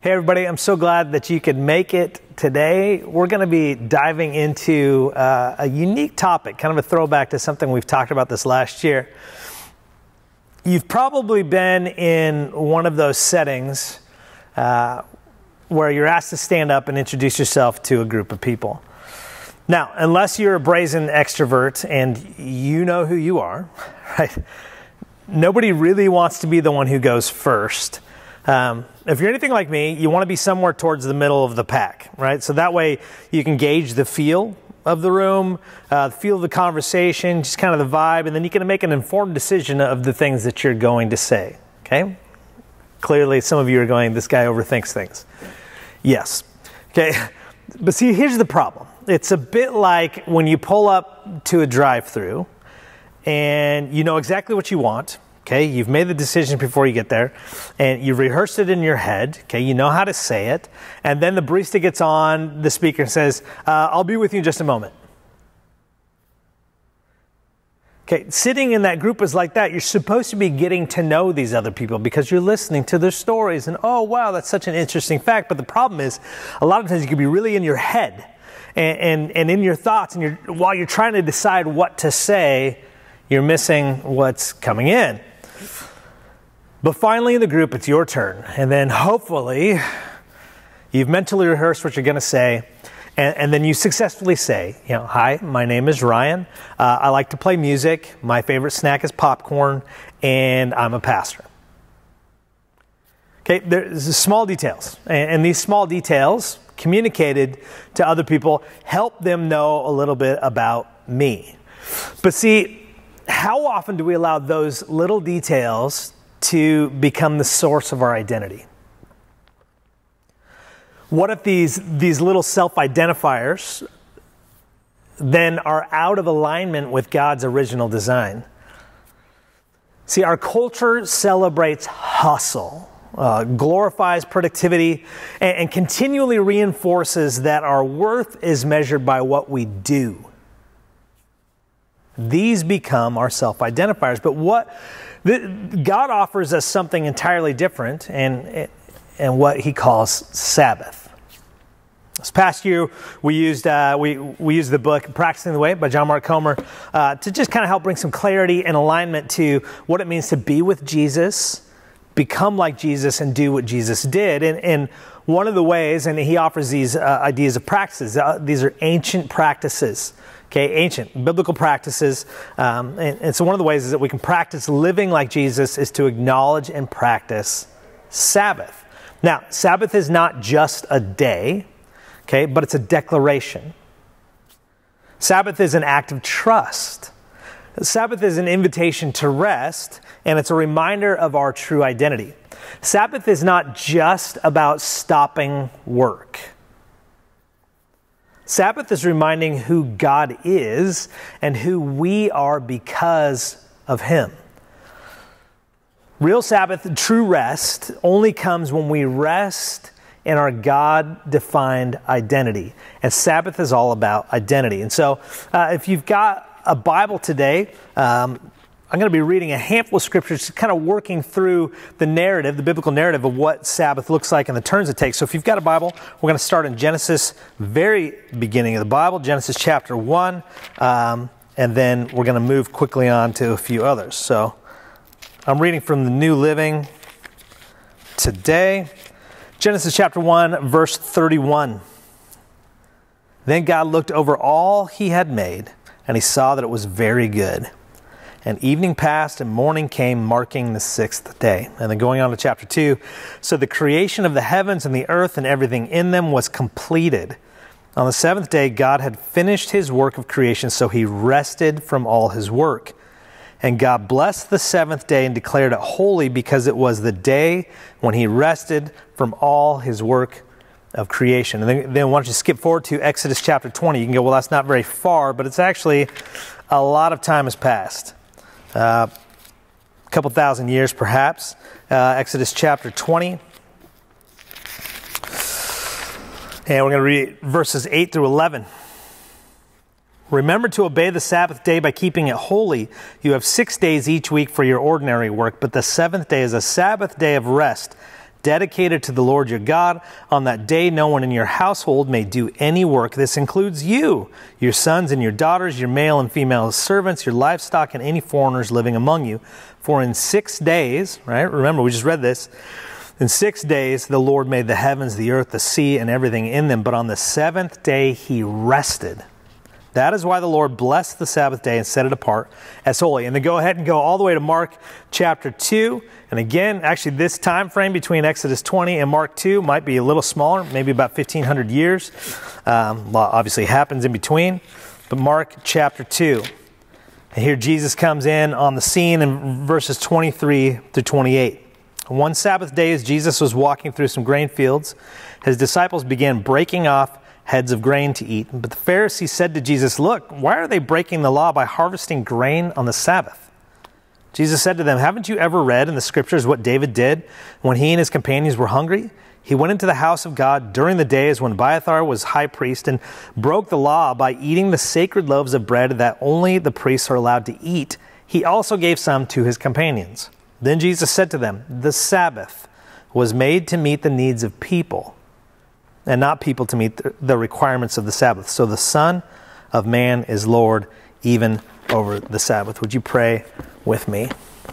Hey everybody, I'm so glad that you could make it today. We're going to be diving into a unique topic, kind of a throwback to something we've talked about this last year. You've probably been in one of those settings where you're asked to stand up and introduce yourself to a group of people. Now, unless you're a brazen extrovert and you know who you are, right? Nobody really wants to be the one who goes first. If you're anything like me, you want to be somewhere towards the middle of the pack, right? So that way you can gauge the feel of the room, feel of the conversation, just kind of the vibe, and then you can make an informed decision of the things that you're going to say, okay? Clearly, some of you are going, this guy overthinks things. Yes, okay? But see, here's the problem. It's a bit like when you pull up to a drive-thru and you know exactly what you want. Okay, you've made the decision before you get there, and you've rehearsed it in your head. Okay, you know how to say it, and then the barista gets on the speaker and says, I'll be with you in just a moment. Okay, sitting in that group is like that. You're supposed to be getting to know these other people because you're listening to their stories, and oh, wow, that's such an interesting fact. But the problem is, a lot of times you can be really in your head and in your thoughts, and while you're trying to decide what to say, you're missing what's coming in. But finally in the group, it's your turn. And then hopefully you've mentally rehearsed what you're going to say. And then you successfully say, hi, my name is Ryan. I like to play music. My favorite snack is popcorn. And I'm a pastor. Okay, there's small details. And these small details communicated to other people help them know a little bit about me. But see, how often do we allow those little details to become the source of our identity? What if these little self-identifiers then are out of alignment with God's original design? See, our culture celebrates hustle, glorifies productivity, and continually reinforces that our worth is measured by what we do. These become our self-identifiers. But God offers us something entirely different, and what He calls Sabbath. This past year, we used the book Practicing the Way by John Mark Comer to just kind of help bring some clarity and alignment to what it means to be with Jesus, become like Jesus, and do what Jesus did. And one of the ways, and he offers these ideas of practices. These are ancient practices. Okay, ancient biblical practices. And so one of the ways is that we can practice living like Jesus is to acknowledge and practice Sabbath. Now, Sabbath is not just a day, okay, but it's a declaration. Sabbath is an act of trust. Sabbath is an invitation to rest, and it's a reminder of our true identity. Sabbath is not just about stopping work. Sabbath is reminding who God is and who we are because of Him. Real Sabbath, true rest, only comes when we rest in our God-defined identity. And Sabbath is all about identity. And so if you've got a Bible today, I'm going to be reading a handful of scriptures, kind of working through the narrative, the biblical narrative of what Sabbath looks like and the turns it takes. So if you've got a Bible, we're going to start in Genesis, very beginning of the Bible, Genesis chapter 1, and then we're going to move quickly on to a few others. So I'm reading from the New Living today. Genesis chapter 1, verse 31. Then God looked over all He had made, and He saw that it was very good. And evening passed and morning came, marking the sixth day. And then going on to chapter 2. So the creation of the heavens and the earth and everything in them was completed. On the seventh day, God had finished His work of creation, so He rested from all His work. And God blessed the seventh day and declared it holy because it was the day when He rested from all His work of creation. And then why don't you skip forward to Exodus chapter 20. You can go, well, that's not very far, but it's actually a lot of time has passed. A couple thousand years perhaps. Exodus chapter 20. And we're going to read verses 8 through 11. Remember to obey the Sabbath day by keeping it holy. You have 6 days each week for your ordinary work, but the seventh day is a Sabbath day of rest dedicated to the Lord your God. On that day, no one in your household may do any work. This includes you, your sons and your daughters, your male and female servants, your livestock, and any foreigners living among you. For in 6 days, right? Remember, we just read this. In 6 days, the Lord made the heavens, the earth, the sea, and everything in them. But on the seventh day, he rested. That is why the Lord blessed the Sabbath day and set it apart as holy. And then go ahead and go all the way to Mark chapter 2. And again, actually this time frame between Exodus 20 and Mark 2 might be a little smaller, maybe about 1,500 years. Obviously happens in between. But Mark chapter 2. And here Jesus comes in on the scene in verses 23 to 28. One Sabbath day, as Jesus was walking through some grain fields, his disciples began breaking off heads of grain to eat. But the Pharisees said to Jesus, "Look, why are they breaking the law by harvesting grain on the Sabbath?" Jesus said to them, "Haven't you ever read in the scriptures what David did when he and his companions were hungry? He went into the house of God during the days when Abiathar was high priest and broke the law by eating the sacred loaves of bread that only the priests are allowed to eat. He also gave some to his companions." Then Jesus said to them, "The Sabbath was made to meet the needs of people, and not people to meet the requirements of the Sabbath. So the Son of Man is Lord even over the Sabbath." Would you pray with me?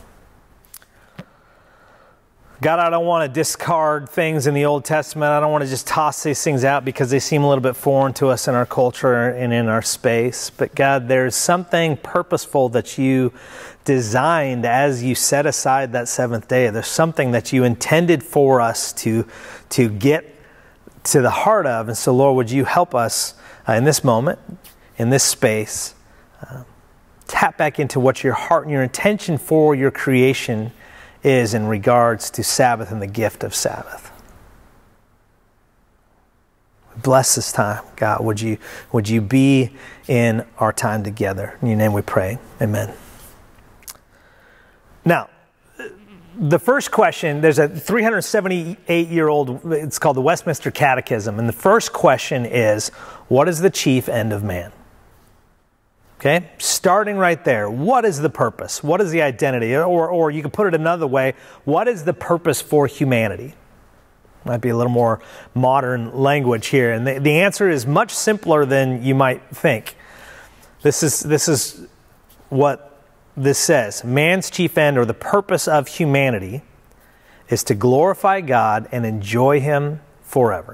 God, I don't want to discard things in the Old Testament. I don't want to just toss these things out because they seem a little bit foreign to us in our culture and in our space. But God, there's something purposeful that you designed as you set aside that seventh day. There's something that you intended for us to get to the heart of. And so, Lord, would you help us in this moment, in this space, tap back into what your heart and your intention for your creation is in regards to Sabbath and the gift of Sabbath. Bless this time, God. Would you be in our time together? In your name we pray. Amen. Now, the first question, there's a 378-year-old, it's called the Westminster Catechism, and the first question is, what is the chief end of man? Okay, starting right there, what is the purpose? What is the identity? Or you can put it another way, what is the purpose for humanity? Might be a little more modern language here, and the answer is much simpler than you might think. This is what this says. Man's chief end, or the purpose of humanity, is to glorify God and enjoy Him forever.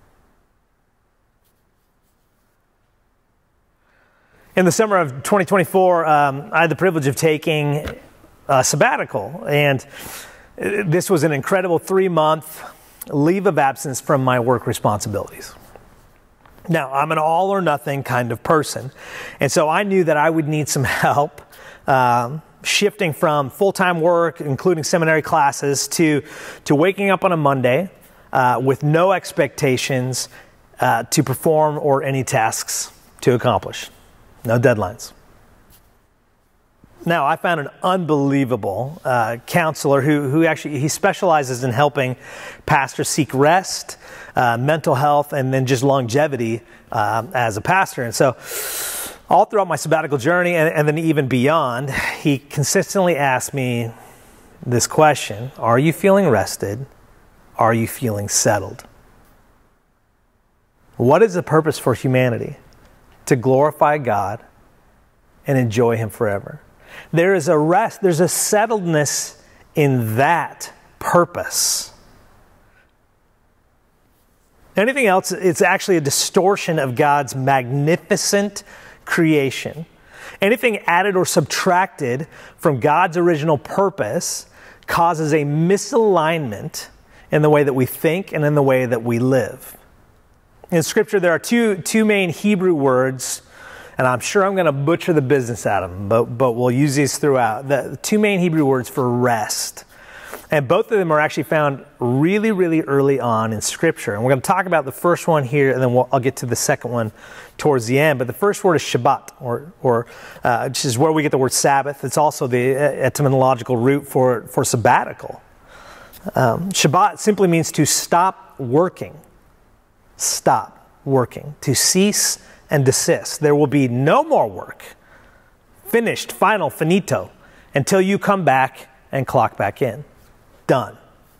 In the summer of 2024, I had the privilege of taking a sabbatical, and this was an incredible 3-month leave of absence from my work responsibilities. Now, I'm an all-or-nothing kind of person, and so I knew that I would need some help shifting from full-time work, including seminary classes, to waking up on a Monday with no expectations to perform or any tasks to accomplish. No deadlines. Now, I found an unbelievable counselor who actually, he specializes in helping pastors seek rest, mental health, and then just longevity as a pastor. And so all throughout my sabbatical journey and then even beyond, he consistently asked me this question: are you feeling rested? Are you feeling settled? What is the purpose for humanity? To glorify God and enjoy Him forever. There is a rest, there's a settledness in that purpose. Anything else, it's actually a distortion of God's magnificent creation. Anything added or subtracted from God's original purpose causes a misalignment in the way that we think and in the way that we live. In Scripture, there are two main Hebrew words, and I'm sure I'm going to butcher the business out of them, but we'll use these throughout. The two main Hebrew words for rest. And both of them are actually found really, really early on in Scripture. And we're going to talk about the first one here, and then I'll get to the second one towards the end. But the first word is Shabbat, which is where we get the word Sabbath. It's also the etymological root for sabbatical. Shabbat simply means to stop working. Stop working, to cease and desist. There will be no more work, finished, final, finito, until you come back and clock back in. Done.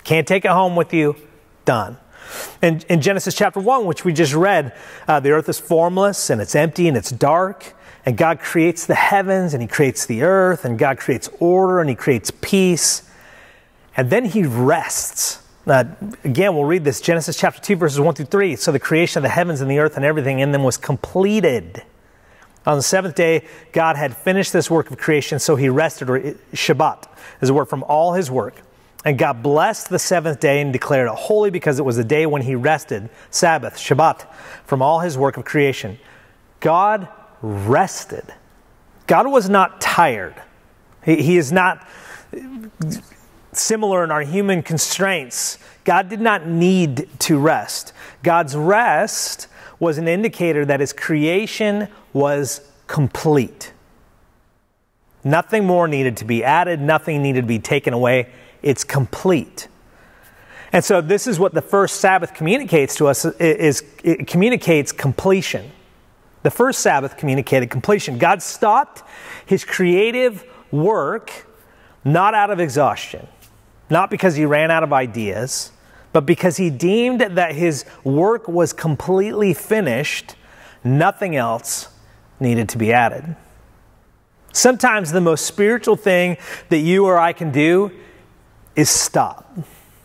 Can't take it home with you. Done. And in Genesis chapter 1, which we just read, the earth is formless and it's empty and it's dark. And God creates the heavens and he creates the earth, and God creates order and he creates peace. And then he rests. Again, we'll read this, Genesis chapter 2, verses 1 through 3. So the creation of the heavens and the earth and everything in them was completed. On the seventh day, God had finished this work of creation, so he rested, or Shabbat is a word, from all his work. And God blessed the seventh day and declared it holy because it was the day when he rested, Sabbath, Shabbat, from all his work of creation. God rested. God was not tired. He is not similar in our human constraints. God did not need to rest. God's rest was an indicator that his creation was complete. Nothing more needed to be added. Nothing needed to be taken away. It's complete. And so this is what the first Sabbath communicates to us, is it communicates completion. The first Sabbath communicated completion. God stopped his creative work not out of exhaustion, not because he ran out of ideas, but because he deemed that his work was completely finished. Nothing else needed to be added. Sometimes the most spiritual thing that you or I can do is stop.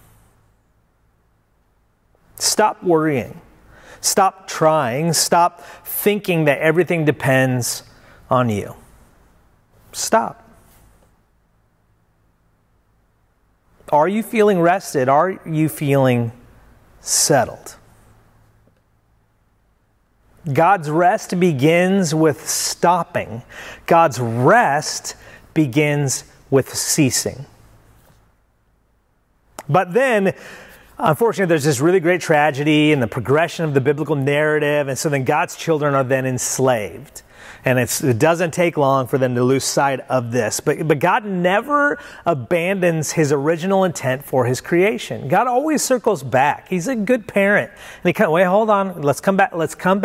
Stop worrying. Stop trying. Stop thinking that everything depends on you. Stop. Are you feeling rested? Are you feeling settled? God's rest begins with stopping. God's rest begins with ceasing. But then, unfortunately, there's this really great tragedy in the progression of the biblical narrative, and so then God's children are then enslaved. And it doesn't take long for them to lose sight of this. But God never abandons his original intent for his creation. God always circles back. He's a good parent. And he wait, hold on, let's come back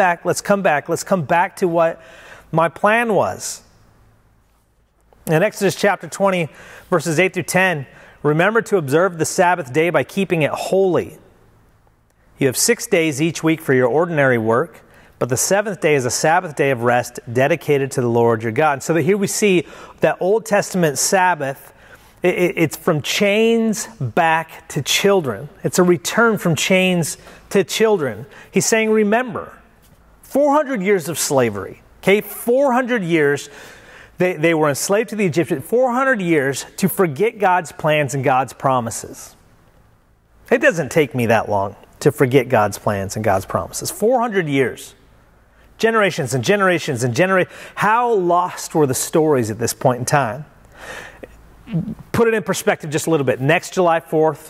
to what my plan was. In Exodus chapter 20, verses 8 through 10, remember to observe the Sabbath day by keeping it holy. You have 6 days each week for your ordinary work, but the seventh day is a Sabbath day of rest dedicated to the Lord your God. So that here we see that Old Testament Sabbath, it's from chains back to children. It's a return from chains to children. He's saying, remember, 400 years of slavery. Okay, 400 years. They were enslaved to the Egyptians. 400 years to forget God's plans and God's promises. It doesn't take me that long to forget God's plans and God's promises. 400 years. Generations and generations and generations. How lost were the stories at this point in time? Put it in perspective just a little bit. Next July 4th,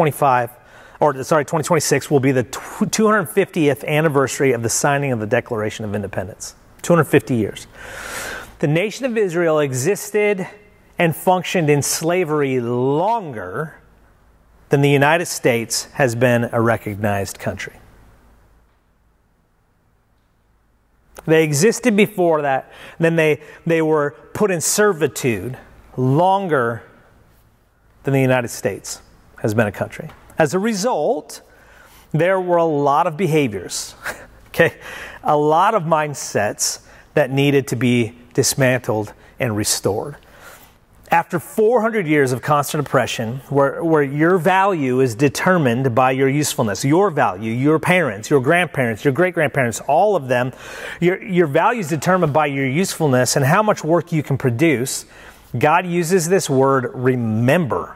2026 will be the 250th anniversary of the signing of the Declaration of Independence. 250 years. The nation of Israel existed and functioned in slavery longer than the United States has been a recognized country. They existed before that, then they were put in servitude longer than the United States has been a country. As a result, there were a lot of behaviors, a lot of mindsets that needed to be dismantled and restored. After 400 years of constant oppression, where your value is determined by your usefulness, your value, your parents, your grandparents, your great-grandparents, all of them, your value is determined by your usefulness and how much work you can produce, God uses this word, remember.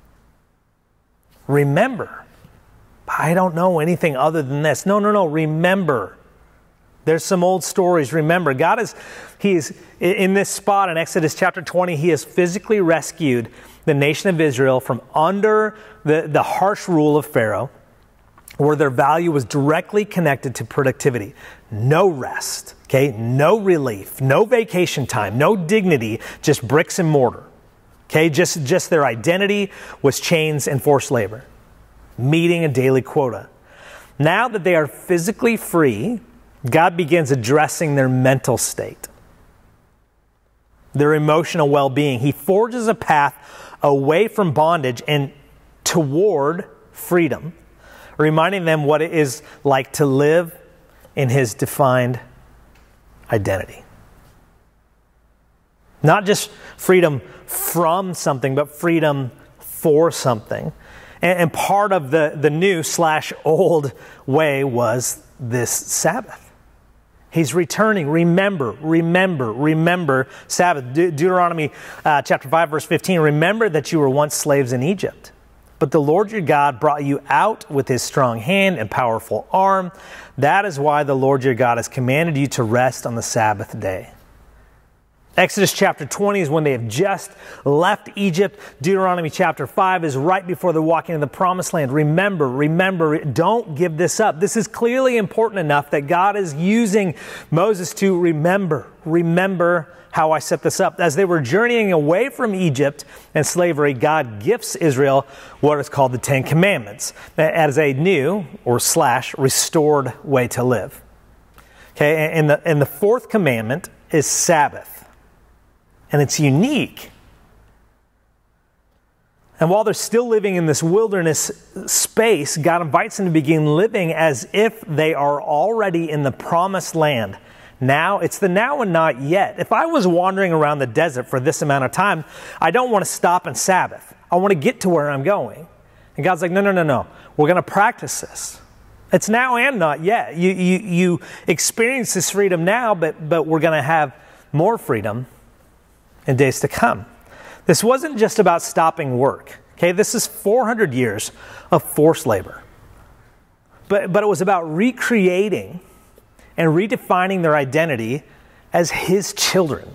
Remember. I don't know anything other than this. No, remember. There's some old stories. Remember, He is in this spot in Exodus chapter 20, he has physically rescued the nation of Israel from under the harsh rule of Pharaoh, where their value was directly connected to productivity. No rest, no relief, no vacation time, no dignity, just bricks and mortar. Just their identity was chains and forced labor, meeting a daily quota. Now that they are physically free, God begins addressing their mental state, their emotional well-being. He forges a path away from bondage and toward freedom, reminding them what it is like to live in his defined identity. Not just freedom from something, but freedom for something. And part of the new/old way was this Sabbath. He's returning. Remember Sabbath. Deuteronomy chapter 5, verse 15. Remember that you were once slaves in Egypt, but the Lord your God brought you out with his strong hand and powerful arm. That is why the Lord your God has commanded you to rest on the Sabbath day. Exodus chapter 20 is when they have just left Egypt. Deuteronomy chapter 5 is right before they're walking into the promised land. Remember, don't give this up. This is clearly important enough that God is using Moses to remember how I set this up. As they were journeying away from Egypt and slavery, God gifts Israel what is called the Ten Commandments as a new or restored way to live. Okay, and the fourth commandment is Sabbath. And it's unique. And while they're still living in this wilderness space, God invites them to begin living as if they are already in the promised land. Now, it's the now and not yet. If I was wandering around the desert for this amount of time, I don't want to stop and Sabbath. I want to get to where I'm going. And God's like, no. We're going to practice this. It's now and not yet. You experience this freedom now, but we're going to have more freedom in days to come. This wasn't just about stopping work. Okay, this is 400 years of forced labor. But it was about recreating and redefining their identity as his children.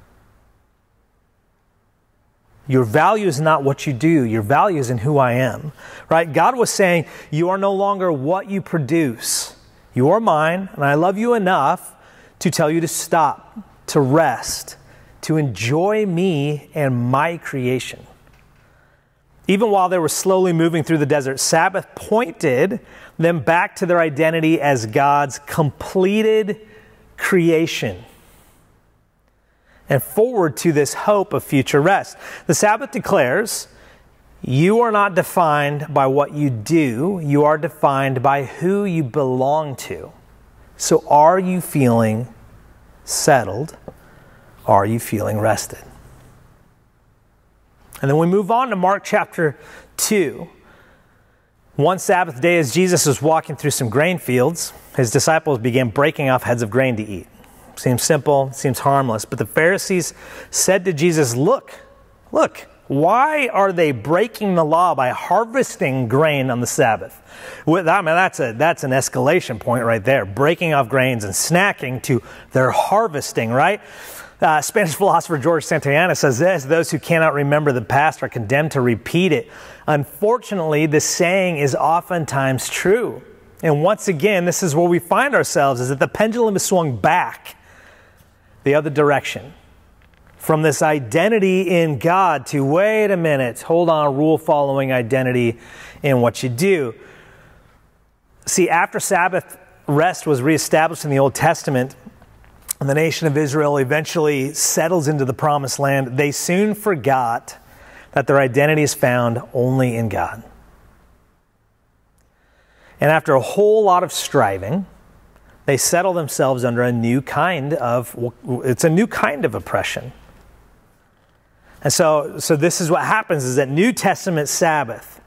Your value is not what you do. Your value is in who I am. Right? God was saying, you are no longer what you produce. You are mine, and I love you enough to tell you to stop, to rest, to enjoy me and my creation. Even while they were slowly moving through the desert, Sabbath pointed them back to their identity as God's completed creation and forward to this hope of future rest. The Sabbath declares, you are not defined by what you do, you are defined by who you belong to. So are you feeling settled? Are you feeling rested? And then we move on to Mark chapter 2. One Sabbath day, as Jesus was walking through some grain fields, his disciples began breaking off heads of grain to eat. Seems simple, seems harmless. But the Pharisees said to Jesus, Look, why are they breaking the law by harvesting grain on the Sabbath? That's an escalation point right there. Breaking off grains and snacking to their harvesting, right? Spanish philosopher George Santayana says this: those who cannot remember the past are condemned to repeat it. Unfortunately, this saying is oftentimes true. And once again, this is where we find ourselves, is that the pendulum is swung back the other direction. From this identity in God to, wait a minute, hold on, rule-following identity in what you do. See, after Sabbath rest was reestablished in the Old Testament, and the nation of Israel eventually settles into the promised land, they soon forgot that their identity is found only in God. And after a whole lot of striving, they settle themselves under a new kind of oppression. And so this is what happens, is that New Testament Sabbath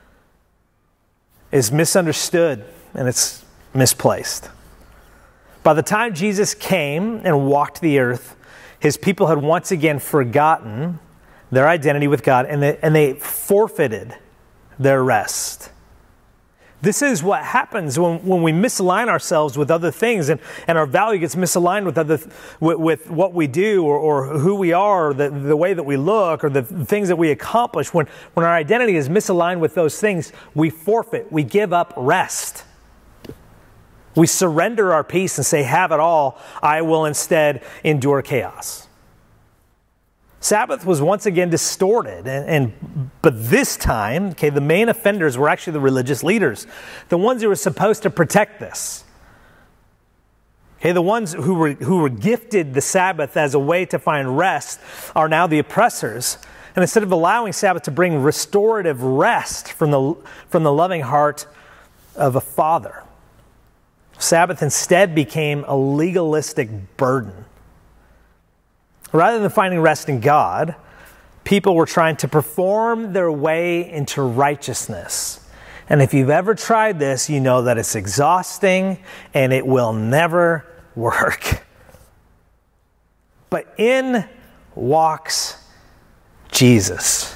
is misunderstood and it's misplaced. By the time Jesus came and walked the earth, his people had once again forgotten their identity with God, and they forfeited their rest. This is what happens when we misalign ourselves with other things, and our value gets misaligned with what we do or who we are, or the way that we look, or the things that we accomplish. When our identity is misaligned with those things, we forfeit, we give up rest. We surrender our peace and say, have it all, I will instead endure chaos. Sabbath was once again distorted, but this time, the main offenders were actually the religious leaders, the ones who were supposed to protect this. The ones who were gifted the Sabbath as a way to find rest are now the oppressors. And instead of allowing Sabbath to bring restorative rest from the loving heart of a father, Sabbath instead became a legalistic burden. Rather than finding rest in God, people were trying to perform their way into righteousness. And if you've ever tried this, you know that it's exhausting and it will never work. But in walks Jesus.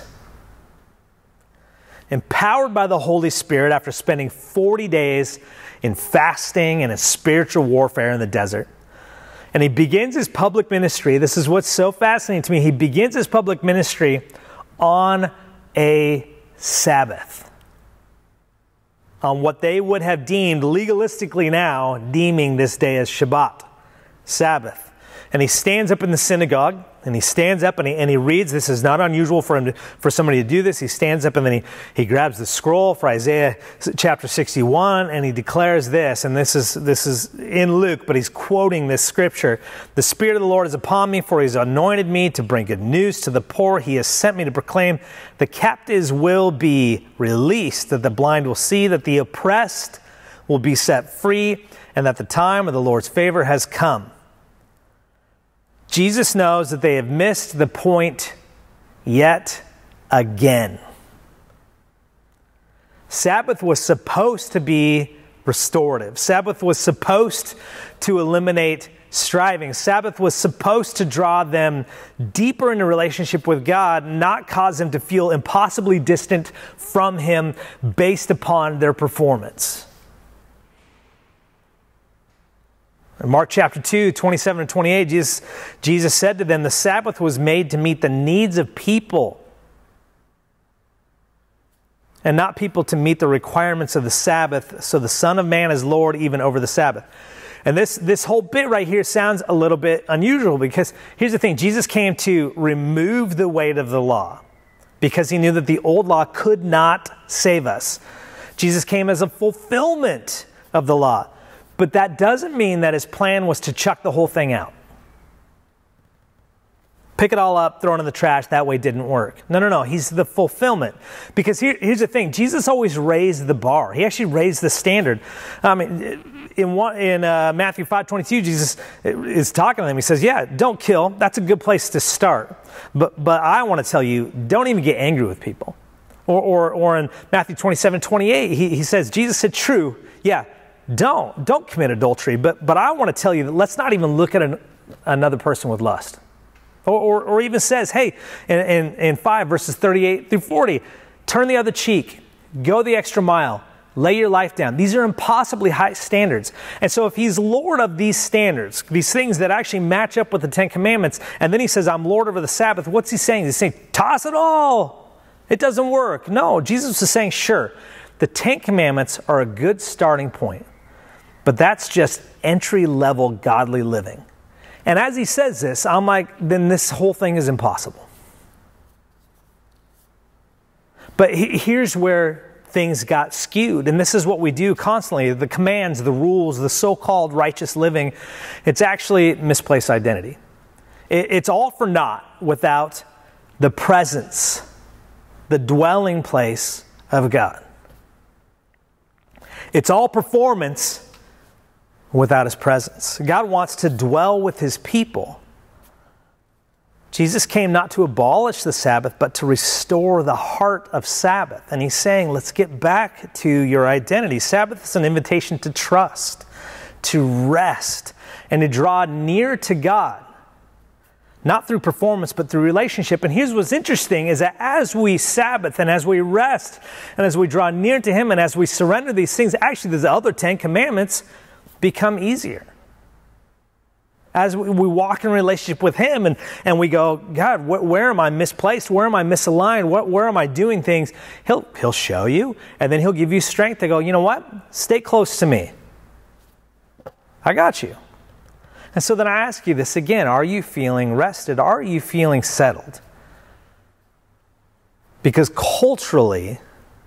Empowered by the Holy Spirit after spending 40 days in fasting and in spiritual warfare in the desert. And he begins his public ministry. This is what's so fascinating to me. He begins his public ministry on a Sabbath. On what they would have deemed legalistically now, deeming this day as Shabbat, Sabbath. And he stands up in the synagogue, and he stands up and he reads. This is not unusual for somebody to do this. He stands up and then he grabs the scroll for Isaiah chapter 61, and he declares this. And this is in Luke, but he's quoting this scripture. The Spirit of the Lord is upon me, for he's anointed me to bring good news to the poor. He has sent me to proclaim the captives will be released, that the blind will see, that the oppressed will be set free, and that the time of the Lord's favor has come. Jesus knows that they have missed the point yet again. Sabbath was supposed to be restorative. Sabbath was supposed to eliminate striving. Sabbath was supposed to draw them deeper into relationship with God, not cause them to feel impossibly distant from Him based upon their performance. In Mark chapter 2, 27 and 28, Jesus said to them, the Sabbath was made to meet the needs of people, and not people to meet the requirements of the Sabbath. So the Son of Man is Lord even over the Sabbath. And this whole bit right here sounds a little bit unusual, because here's the thing. Jesus came to remove the weight of the law because he knew that the old law could not save us. Jesus came as a fulfillment of the law. But that doesn't mean that his plan was to chuck the whole thing out. Pick it all up, throw it in the trash, that way didn't work. No. He's the fulfillment. Because here's the thing. Jesus always raised the bar. He actually raised the standard. In Matthew 5:22, Jesus is talking to them. He says, yeah, don't kill. That's a good place to start. But I want to tell you, don't even get angry with people. Or in Matthew 27:28, he says, Jesus said, true, yeah, don't commit adultery. But I want to tell you that let's not even look at another person with lust. Or even says, hey, in 5 verses 38 through 40, turn the other cheek, go the extra mile, lay your life down. These are impossibly high standards. And so if he's Lord of these standards, these things that actually match up with the Ten Commandments, and then he says, I'm Lord over the Sabbath, what's he saying? He's saying, toss it all. It doesn't work. No, Jesus is saying, sure, the Ten Commandments are a good starting point, but that's just entry-level godly living. And as he says this, I'm like, then this whole thing is impossible. But here's where things got skewed. And this is what we do constantly. The commands, the rules, the so-called righteous living, it's actually misplaced identity. It's all for naught without the presence, the dwelling place of God. It's all performance without his presence. God wants to dwell with his people. Jesus came not to abolish the Sabbath, but to restore the heart of Sabbath. And he's saying, let's get back to your identity. Sabbath is an invitation to trust, to rest, and to draw near to God. Not through performance, but through relationship. And here's what's interesting is that as we Sabbath and as we rest and as we draw near to him and as we surrender these things, actually the other 10 commandments become easier. As we walk in relationship with him and we go, God, where am I misplaced? Where am I misaligned? Where am I doing things? He'll show you, and then he'll give you strength to go, you know what? Stay close to me. I got you. And so then I ask you this again. Are you feeling rested? Are you feeling settled? Because culturally,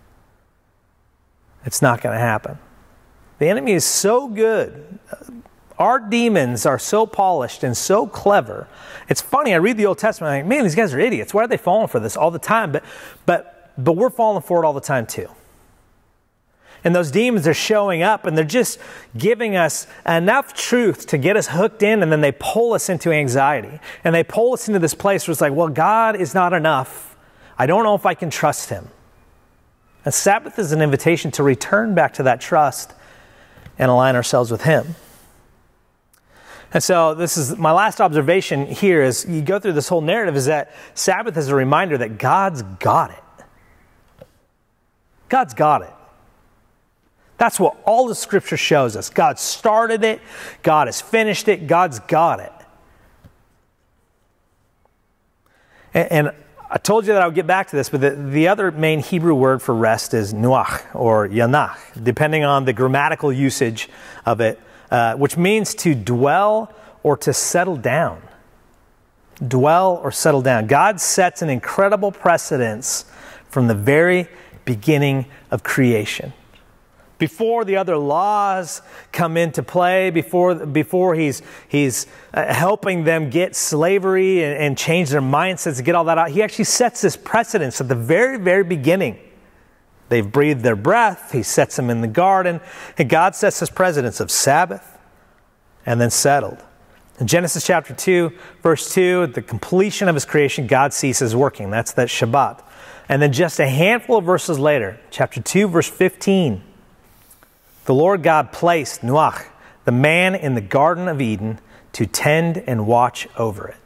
it's not going to happen. The enemy is so good. Our demons are so polished and so clever. It's funny, I read the Old Testament, I'm like, man, these guys are idiots. Why are they falling for this all the time? But we're falling for it all the time too. And those demons are showing up and they're just giving us enough truth to get us hooked in, and then they pull us into anxiety. And they pull us into this place where it's like, well, God is not enough. I don't know if I can trust him. And Sabbath is an invitation to return back to that trust and align ourselves with him. And so this is my last observation here as you go through this whole narrative, is that Sabbath is a reminder that God's got it. God's got it. That's what all the Scripture shows us. God started it. God has finished it. God's got it. And I told you that I would get back to this, but the other main Hebrew word for rest is nuach or yanach, depending on the grammatical usage of it, which means to dwell or to settle down. Dwell or settle down. God sets an incredible precedence from the very beginning of creation. Before the other laws come into play, before he's helping them get slavery and change their mindsets, to get all that out, he actually sets this precedence at the very, very beginning. They've breathed their breath. He sets them in the garden. And God sets this precedence of Sabbath and then settled. In Genesis chapter 2, verse 2, at the completion of his creation, God ceases working. That's that Shabbat. And then just a handful of verses later, chapter 2, verse 15, the Lord God placed Noach, the man, in the Garden of Eden to tend and watch over it.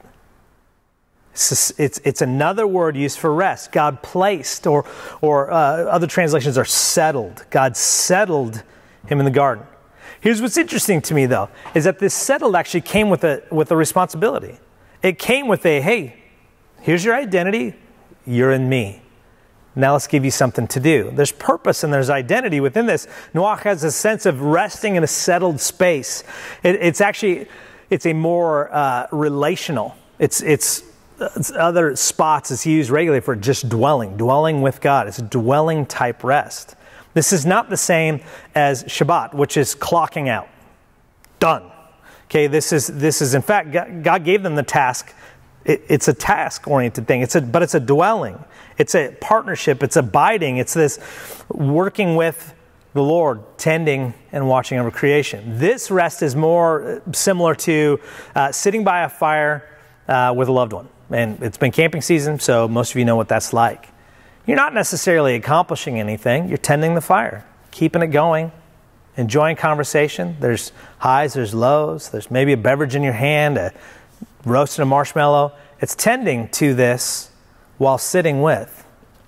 It's another word used for rest. God placed, or other translations are settled. God settled him in the garden. Here's what's interesting to me, though, is that this settled actually came with a responsibility. It came with hey, here's your identity. You're in me. Now let's give you something to do. There's purpose and there's identity within this. Noach has a sense of resting in a settled space. It's a more relational. It's other spots is used regularly for just dwelling with God. It's a dwelling type rest. This is not the same as Shabbat, which is clocking out. Done. Okay, this is in fact, God gave them the task. It's a task-oriented thing. But it's a dwelling. It's a partnership. It's abiding. It's this working with the Lord, tending and watching over creation. This rest is more similar to sitting by a fire with a loved one. And it's been camping season, so most of you know what that's like. You're not necessarily accomplishing anything. You're tending the fire, keeping it going, enjoying conversation. There's highs, there's lows. There's maybe a beverage in your hand, roasting a marshmallow. It's tending to this while sitting with.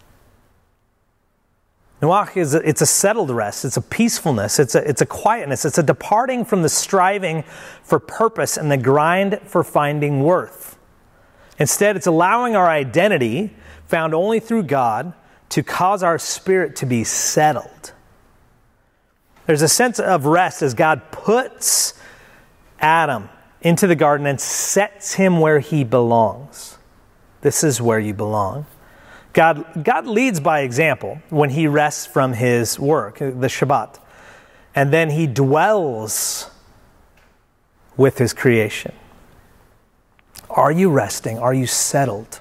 Noach it's a settled rest. It's a peacefulness. It's a quietness. It's a departing from the striving for purpose and the grind for finding worth. Instead, it's allowing our identity, found only through God, to cause our spirit to be settled. There's a sense of rest as God puts Adam into the garden and sets him where he belongs. This is where you belong. God leads by example when he rests from his work, the Shabbat. And then he dwells with his creation. Are you resting? Are you settled?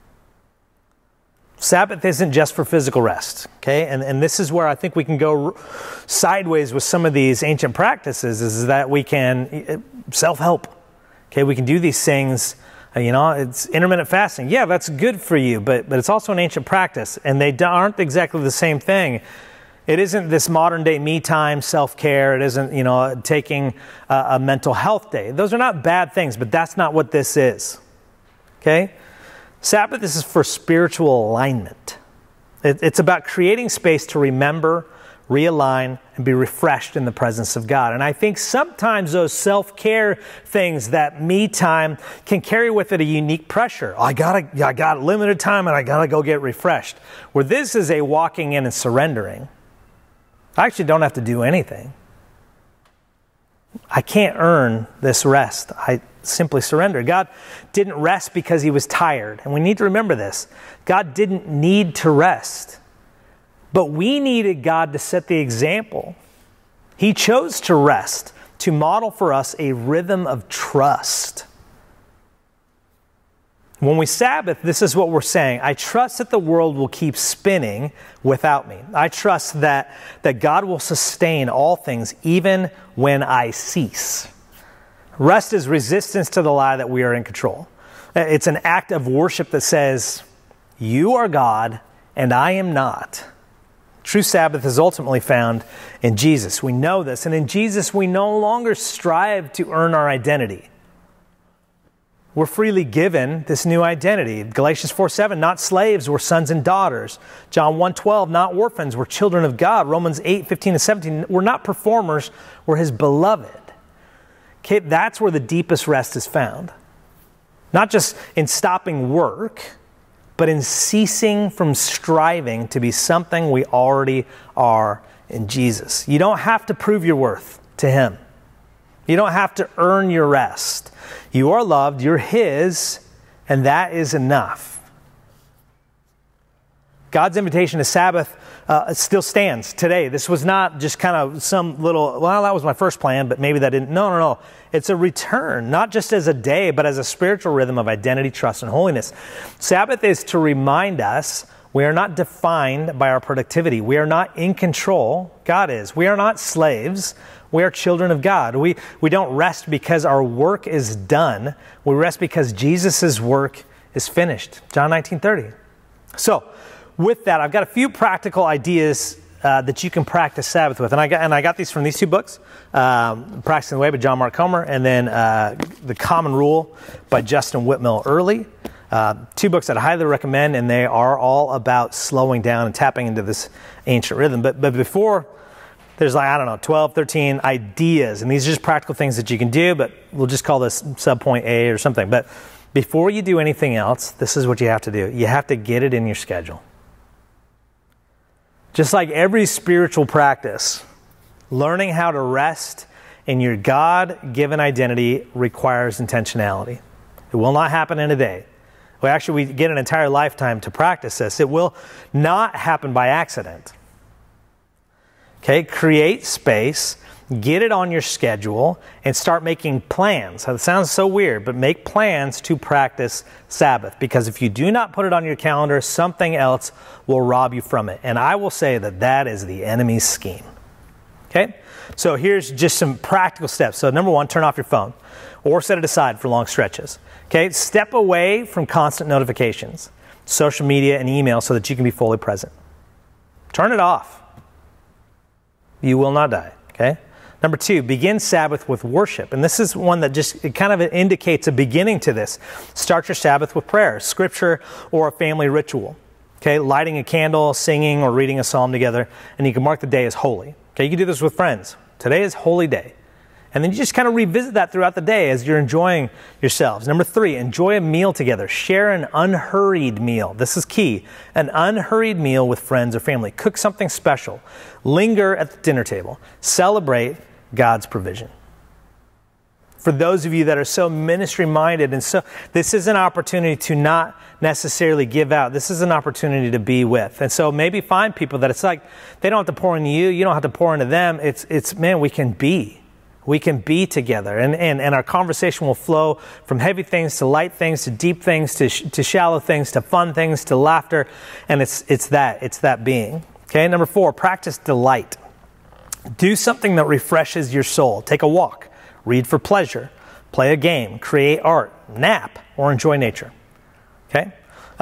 Sabbath isn't just for physical rest, okay? And this is where I think we can go sideways with some of these ancient practices, is that we can self-help. Okay, we can do these things, it's intermittent fasting. Yeah, that's good for you, but it's also an ancient practice, and they aren't exactly the same thing. It isn't this modern day me time, self-care. It isn't, taking a mental health day. Those are not bad things, but that's not what this is, okay? Sabbath, this is for spiritual alignment. It's about creating space to remember, realign, and be refreshed in the presence of God. And I think sometimes those self-care things, that me time, can carry with it a unique pressure. I got limited time and I got to go get refreshed. Where this is a walking in and surrendering. I actually don't have to do anything. I can't earn this rest. I simply surrender. God didn't rest because he was tired. And we need to remember this. God didn't need to rest. But we needed God to set the example. He chose to rest, to model for us a rhythm of trust. When we Sabbath, this is what we're saying. I trust that the world will keep spinning without me. I trust that God will sustain all things even when I cease. Rest is resistance to the lie that we are in control. It's an act of worship that says, you are God and I am not. True Sabbath is ultimately found in Jesus. We know this. And in Jesus, we no longer strive to earn our identity. We're freely given this new identity. Galatians 4:7, not slaves, we're sons and daughters. John 1:12, not orphans, we're children of God. Romans 8:15-17, we're not performers, we're His beloved. Okay, that's where the deepest rest is found. Not just in stopping work, but in ceasing from striving to be something we already are in Jesus. You don't have to prove your worth to Him. You don't have to earn your rest. You are loved, you're His, and that is enough. God's invitation to Sabbath still stands today. This was not just kind of some little, well, that was my first plan, but maybe that didn't. No. It's a return, not just as a day, but as a spiritual rhythm of identity, trust, and holiness. Sabbath is to remind us we are not defined by our productivity. We are not in control. God is. We are not slaves. We are children of God. We don't rest because our work is done. We rest because Jesus' work is finished. John 19:30. So, with that, I've got a few practical ideas that you can practice Sabbath with. And I got these from these two books, Practicing the Way by John Mark Comer, and then The Common Rule by Justin Whitmell Early. Two books that I highly recommend, and they are all about slowing down and tapping into this ancient rhythm. But before, there's 12, 13 ideas, and these are just practical things that you can do, but we'll just call this subpoint A or something. But before you do anything else, this is what you have to do. You have to get it in your schedule. Just like every spiritual practice, learning how to rest in your God-given identity requires intentionality. It will not happen in a day. We get an entire lifetime to practice this. It will not happen by accident. Okay, create space, get it on your schedule, and start making plans. It sounds so weird, but make plans to practice Sabbath. Because if you do not put it on your calendar, something else will rob you from it. And I will say that is the enemy's scheme. Okay, so here's just some practical steps. So number one, turn off your phone or set it aside for long stretches. Okay, step away from constant notifications, social media, and email so that you can be fully present. Turn it off. You will not die, okay? Number two, begin Sabbath with worship. And this is one that it kind of indicates a beginning to this. Start your Sabbath with prayer, scripture, or a family ritual. Okay, lighting a candle, singing, or reading a psalm together, and you can mark the day as holy. Okay, you can do this with friends. Today is holy day. And then you just kind of revisit that throughout the day as you're enjoying yourselves. Number three, enjoy a meal together. Share an unhurried meal. This is key. An unhurried meal with friends or family. Cook something special. Linger at the dinner table. Celebrate God's provision. For those of you that are so ministry-minded, and so this is an opportunity to not necessarily give out. This is an opportunity to be with. And so maybe find people that it's like they don't have to pour into you. You don't have to pour into them. It's man, we can be. We can be together, and our conversation will flow from heavy things to light things to deep things to shallow things to fun things to laughter, and it's that being. Okay, number four, practice delight. Do something that refreshes your soul. Take a walk, read for pleasure, play a game, create art, nap, or enjoy nature. Okay,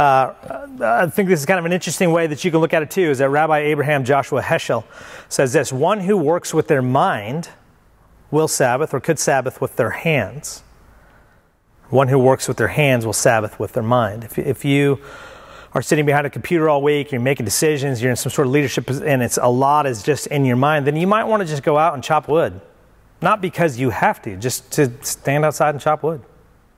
I think this is kind of an interesting way that you can look at it too. Is that Rabbi Abraham Joshua Heschel says this: one who works with their mind will Sabbath or could Sabbath with their hands. One who works with their hands will Sabbath with their mind. If you are sitting behind a computer all week, you're making decisions, you're in some sort of leadership, and a lot is just in your mind, then you might want to just go out and chop wood. Not because you have to, just to stand outside and chop wood.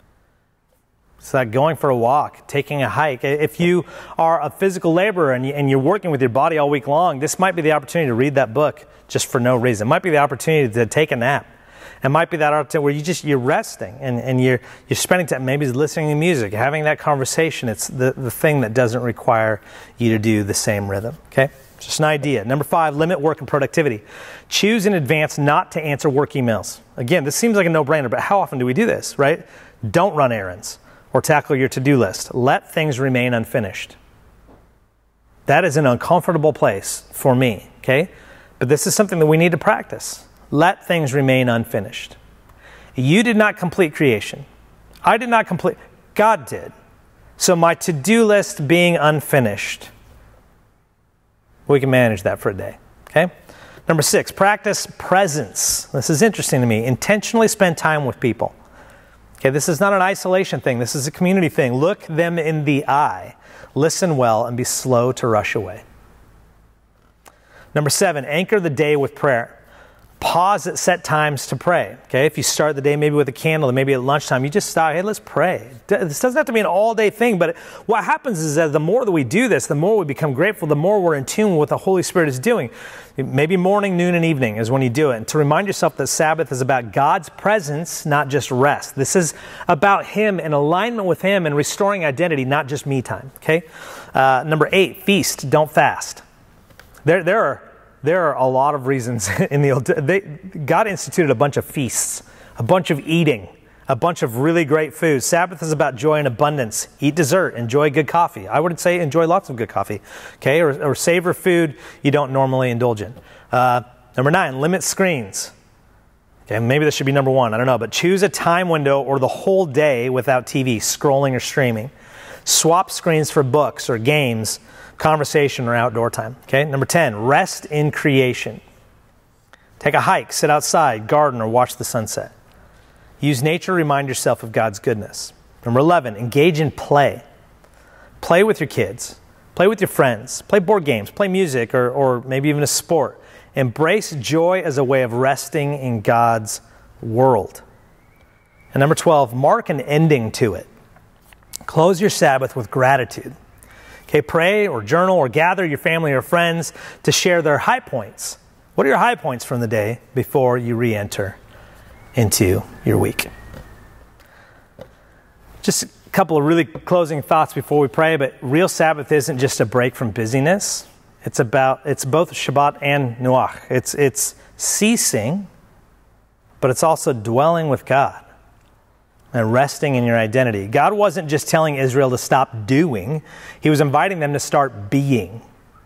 It's like going for a walk, taking a hike. If you are a physical laborer and you're working with your body all week long, this might be the opportunity to read that book just for no reason. It might be the opportunity to take a nap. It might be that opportunity where you're resting and you're spending time, maybe listening to music, having that conversation. It's the thing that doesn't require you to do the same rhythm. Okay? Just an idea. Number 5, limit work and productivity. Choose in advance not to answer work emails. Again, this seems like a no-brainer, but how often do we do this, right? Don't run errands or tackle your to-do list. Let things remain unfinished. That is an uncomfortable place for me, okay? But this is something that we need to practice. Let things remain unfinished. You did not complete creation. I did not complete. God did. So my to-do list being unfinished, we can manage that for a day, okay? Number 6, practice presence. This is interesting to me. Intentionally spend time with people. Okay, this is not an isolation thing. This is a community thing. Look them in the eye. Listen well and be slow to rush away. Number 7, anchor the day with prayer. Pause at set times to pray. Okay, if you start the day maybe with a candle, and maybe at lunchtime, you just stop, hey, let's pray. This doesn't have to be an all-day thing, but what happens is that the more that we do this, the more we become grateful, the more we're in tune with what the Holy Spirit is doing. Maybe morning, noon, and evening is when you do it. And to remind yourself that Sabbath is about God's presence, not just rest. This is about Him and alignment with Him and restoring identity, not just me time. Okay. Number 8, feast, don't fast. There are a lot of reasons in the Old. God instituted a bunch of feasts, a bunch of eating, a bunch of really great food. Sabbath is about joy and abundance. Eat dessert, enjoy good coffee. I would say enjoy lots of good coffee, okay? Or savor food you don't normally indulge in. Number 9, limit screens. Okay, maybe this should be number 1. I don't know, but choose a time window or the whole day without TV, scrolling or streaming. Swap screens for books or games, conversation or outdoor time. Okay. Number 10, rest in creation. Take a hike, sit outside, garden, or watch the sunset. Use nature to remind yourself of God's goodness. Number 11, engage in play. Play with your kids. Play with your friends. Play board games. Play music or maybe even a sport. Embrace joy as a way of resting in God's world. And number 12, mark an ending to it. Close your Sabbath with gratitude. Okay, pray or journal or gather your family or friends to share their high points. What are your high points from the day before you re-enter into your week? Just a couple of really closing thoughts before we pray, but real Sabbath isn't just a break from busyness. It's both Shabbat and Nuach. It's ceasing, but it's also dwelling with God and resting in your identity. God wasn't just telling Israel to stop doing. He was inviting them to start being.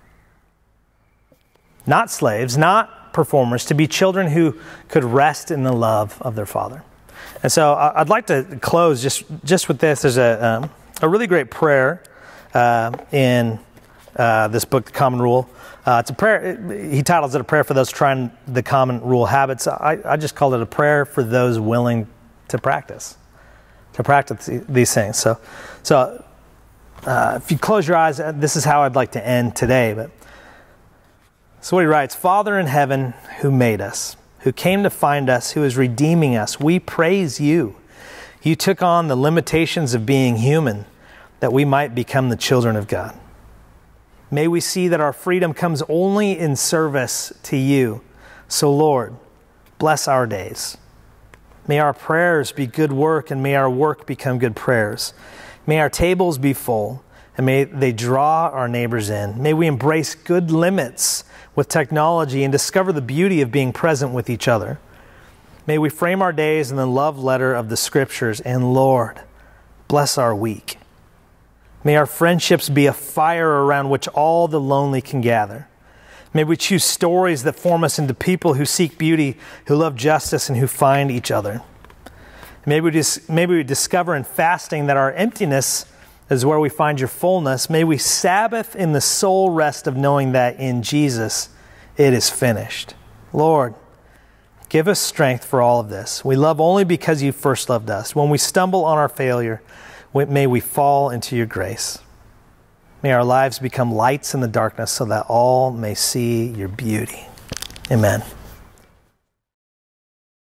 Not slaves, not performers, to be children who could rest in the love of their Father. And so I'd like to close just with this. There's a really great prayer in this book, The Common Rule. It's a prayer. He titles it a prayer for those trying the common rule habits. I just called it a prayer for those willing to practice these things. So if you close your eyes, this is how I'd like to end today. But so what he writes: Father in heaven, who made us, who came to find us, who is redeeming us, we praise you. You took on the limitations of being human that we might become the children of God. May we see that our freedom comes only in service to you. So Lord, bless our days. May our prayers be good work, and may our work become good prayers. May our tables be full, and may they draw our neighbors in. May we embrace good limits with technology and discover the beauty of being present with each other. May we frame our days in the love letter of the Scriptures, and Lord, bless our week. May our friendships be a fire around which all the lonely can gather. May we choose stories that form us into people who seek beauty, who love justice, and who find each other. May we discover in fasting that our emptiness is where we find your fullness. May we Sabbath in the soul rest of knowing that in Jesus it is finished. Lord, give us strength for all of this. We love only because you first loved us. When we stumble on our failure, may we fall into your grace. May our lives become lights in the darkness so that all may see your beauty. Amen.